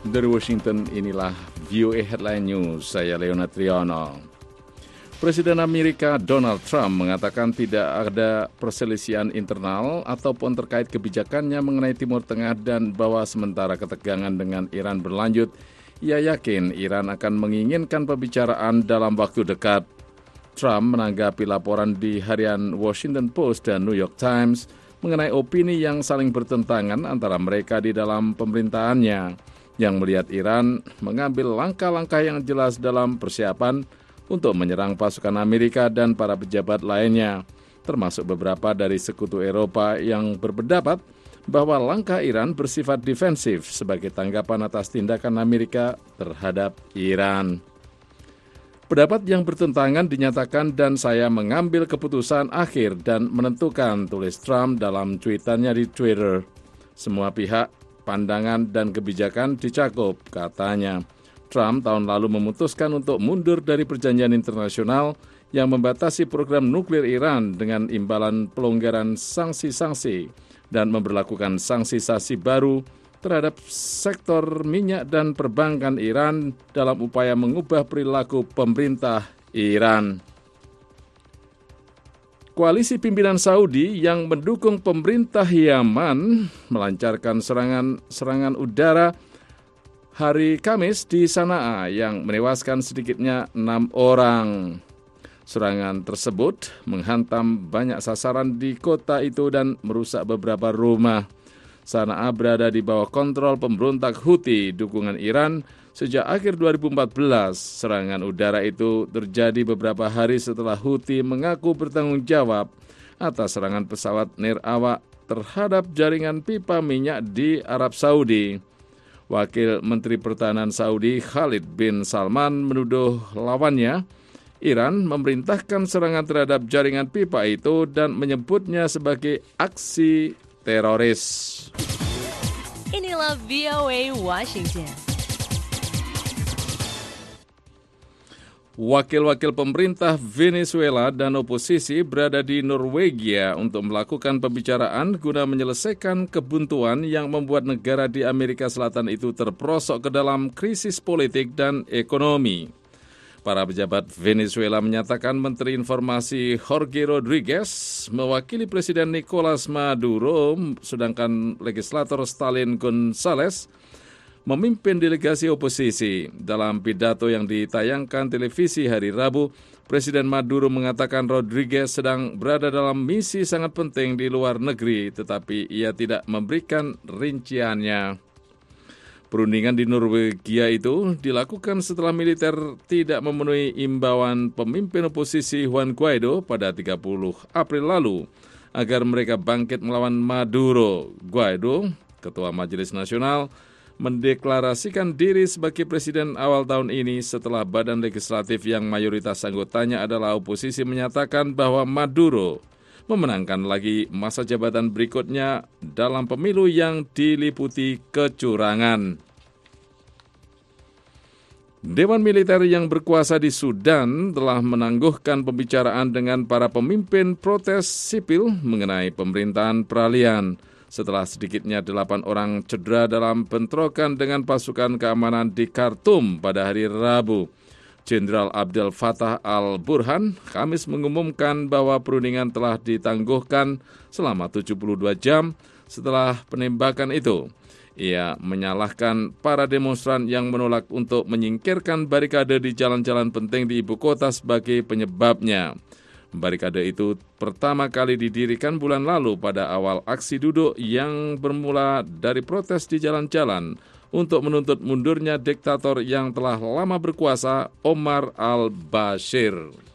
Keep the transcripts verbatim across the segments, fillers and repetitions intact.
Dari Washington, inilah V O A Headline News, saya Leona Triano. Presiden Amerika Donald Trump mengatakan tidak ada perselisihan internal ataupun terkait kebijakannya mengenai Timur Tengah dan bahwa sementara ketegangan dengan Iran berlanjut, ia yakin Iran akan menginginkan pembicaraan dalam waktu dekat. Trump menanggapi laporan di harian Washington Post dan New York Times mengenai opini yang saling bertentangan antara mereka di dalam pemerintahannya, yang melihat Iran mengambil langkah-langkah yang jelas dalam persiapan untuk menyerang pasukan Amerika dan para pejabat lainnya, termasuk beberapa dari sekutu Eropa yang berpendapat bahwa langkah Iran bersifat defensif sebagai tanggapan atas tindakan Amerika terhadap Iran. Pendapat yang bertentangan dinyatakan dan saya mengambil keputusan akhir dan menentukan, tulis Trump dalam tweetannya di Twitter. Semua pihak, pandangan dan kebijakan dicakup, katanya. Trump tahun lalu memutuskan untuk mundur dari perjanjian internasional yang membatasi program nuklir Iran dengan imbalan pelonggaran sanksi-sanksi dan memberlakukan sanksi-sanksi baru terhadap sektor minyak dan perbankan Iran dalam upaya mengubah perilaku pemerintah Iran. Koalisi pimpinan Saudi yang mendukung pemerintah Yaman melancarkan serangan serangan udara hari Kamis di Sanaa yang menewaskan sedikitnya enam orang. Serangan tersebut menghantam banyak sasaran di kota itu dan merusak beberapa rumah. Sanaa berada di bawah kontrol pemberontak Houthi dukungan Iran sejak akhir dua ribu empat belas. Serangan udara itu terjadi beberapa hari setelah Houthi mengaku bertanggung jawab atas serangan pesawat nirawak terhadap jaringan pipa minyak di Arab Saudi. Wakil Menteri Pertahanan Saudi Khalid bin Salman menuduh lawannya, Iran memerintahkan serangan terhadap jaringan pipa itu dan menyebutnya sebagai aksi teroris. Inilah V O A Washington. Wakil-wakil pemerintah Venezuela dan oposisi berada di Norwegia untuk melakukan pembicaraan guna menyelesaikan kebuntuan yang membuat negara di Amerika Selatan itu terperosok ke dalam krisis politik dan ekonomi. Para pejabat Venezuela menyatakan Menteri Informasi Jorge Rodriguez mewakili Presiden Nicolas Maduro, sedangkan legislator Stalin Gonzalez memimpin delegasi oposisi. Dalam pidato yang ditayangkan televisi hari Rabu, Presiden Maduro mengatakan Rodriguez sedang berada dalam misi sangat penting di luar negeri, tetapi ia tidak memberikan rinciannya. Perundingan di Norwegia itu dilakukan setelah militer tidak memenuhi imbauan pemimpin oposisi Juan Guaido pada tiga puluh April lalu agar mereka bangkit melawan Maduro. Guaido, Ketua Majelis Nasional, mendeklarasikan diri sebagai presiden awal tahun ini setelah badan legislatif yang mayoritas anggotanya adalah oposisi menyatakan bahwa Maduro memenangkan lagi masa jabatan berikutnya dalam pemilu yang diliputi kecurangan. Dewan Militer yang berkuasa di Sudan telah menangguhkan pembicaraan dengan para pemimpin protes sipil mengenai pemerintahan peralihan setelah sedikitnya delapan orang cedera dalam bentrokan dengan pasukan keamanan di Khartoum pada hari Rabu. Jenderal Abdel Fattah al-Burhan Kamis mengumumkan bahwa perundingan telah ditangguhkan selama tujuh puluh dua jam setelah penembakan itu. Ia menyalahkan para demonstran yang menolak untuk menyingkirkan barikade di jalan-jalan penting di ibu kota sebagai penyebabnya. Barikade itu pertama kali didirikan bulan lalu pada awal aksi duduk yang bermula dari protes di jalan-jalan untuk menuntut mundurnya diktator yang telah lama berkuasa, Omar al-Bashir.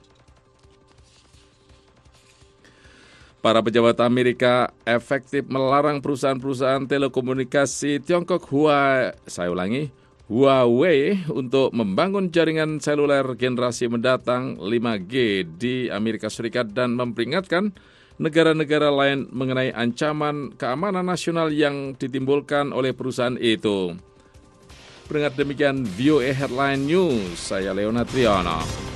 Para pejabat Amerika efektif melarang perusahaan-perusahaan telekomunikasi Tiongkok Huawei, saya ulangi, Huawei untuk membangun jaringan seluler generasi mendatang lima G di Amerika Serikat dan memperingatkan negara-negara lain mengenai ancaman keamanan nasional yang ditimbulkan oleh perusahaan itu. Pendengar, demikian V O A Headline News, saya Leona Triano.